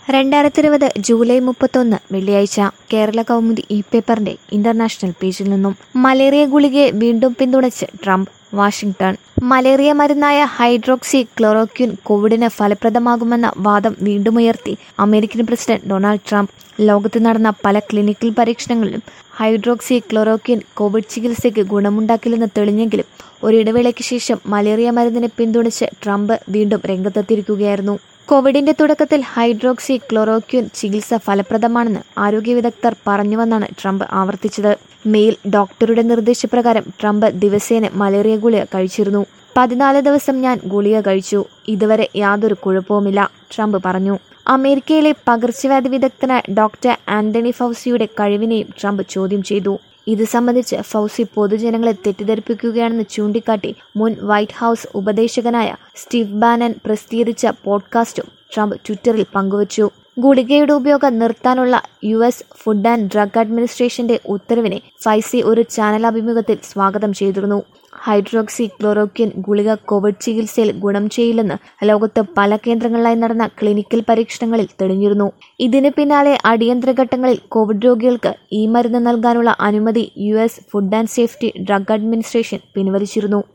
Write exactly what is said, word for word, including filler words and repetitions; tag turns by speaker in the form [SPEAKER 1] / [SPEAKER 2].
[SPEAKER 1] രണ്ടായിരത്തി ഇരുപത് ജൂലൈ മുപ്പത്തൊന്ന് വെള്ളിയാഴ്ച കേരള കൗമുദി ഇ പേപ്പറിന്റെ ഇന്റർനാഷണൽ പേജിൽ നിന്നും മലേറിയ ഗുളികയെ വീണ്ടും പിന്തുണച്ച് ട്രംപ്. വാഷിംഗ്ടൺ. മലേറിയ മരുന്നായ ഹൈഡ്രോക്സി ക്ലോറോക്വിൻ കോവിഡിന് ഫലപ്രദമാകുമെന്ന വാദം വീണ്ടുമുയർത്തി അമേരിക്കൻ പ്രസിഡന്റ് ഡൊണാൾഡ് ട്രംപ്. ലോകത്ത് നടന്ന പല ക്ലിനിക്കൽ പരീക്ഷണങ്ങളിലും ഹൈഡ്രോക്സി ക്ലോറോക്വിൻ കോവിഡ് ചികിത്സയ്ക്ക് ഗുണമുണ്ടാക്കില്ലെന്ന് തെളിഞ്ഞെങ്കിലും ഒരിടവേളയ്ക്ക് ശേഷം മലേറിയ മരുന്നിനെ പിന്തുണച്ച് ട്രംപ് വീണ്ടും രംഗത്തെത്തിയിരിക്കുകയായിരുന്നു. കോവിഡിന്റെ തുടക്കത്തിൽ ഹൈഡ്രോക്സി ക്ലോറോക്വിൻ ചികിത്സ ഫലപ്രദമാണെന്ന് ആരോഗ്യ വിദഗ്ധർ പറഞ്ഞുവെന്നാണ് ട്രംപ് ആവർത്തിച്ചത്. മെയിൽ ഡോക്ടറുടെ നിർദ്ദേശപ്രകാരം ട്രംപ് ദിവസേന മലേറിയ ഗുളിക കഴിച്ചിരുന്നു. പതിനാല് ദിവസം ഞാൻ ഗുളിക കഴിച്ചു. ഇതുവരെ യാതൊരു കുഴപ്പവുമില്ല, ട്രംപ് പറഞ്ഞു. അമേരിക്കയിലെ പകർച്ചവ്യാധി വിദഗ്ധനായ ഡോക്ടർ ആന്റണി ഫൗസിയുടെ കഴിവിനെയും ട്രംപ് ചോദ്യം ചെയ്തു. ഇത് സംബന്ധിച്ച് ഫൗസി പൊതുജനങ്ങളെ തെറ്റിദ്ധരിപ്പിക്കുകയാണെന്ന് ചൂണ്ടിക്കാട്ടി മുൻ വൈറ്റ് ഹൌസ് ഉപദേശകനായ സ്റ്റീവ് ബാനൻ പ്രസിദ്ധീകരിച്ച പോഡ്കാസ്റ്റും ട്രംപ് ട്വിറ്ററിൽ പങ്കുവച്ചു. ഗുളികയുടെ ഉപയോഗം നിർത്താനുള്ള U S food and drug അഡ്മിനിസ്ട്രേഷന്റെ ഉത്തരവിനെ ഫൈസി ഒരു ചാനൽ അഭിമുഖത്തിൽ സ്വാഗതം ചെയ്തിരുന്നു. ഹൈഡ്രോക്സി ക്ലോറോക്വിൻ ഗുളിക കോവിഡ് ചികിത്സയിൽ ഗുണം ചെയ്യില്ലെന്ന് ലോകത്ത് പല കേന്ദ്രങ്ങളിലായി നടന്ന ക്ലിനിക്കൽ പരീക്ഷണങ്ങളിൽ തെളിഞ്ഞിരുന്നു. ഇതിന് പിന്നാലെ അടിയന്തര ഘട്ടങ്ങളിൽ കോവിഡ് രോഗികൾക്ക് ഈ മരുന്ന് നൽകാനുള്ള അനുമതി U S food and safety drug administration പിൻവലിച്ചിരുന്നു.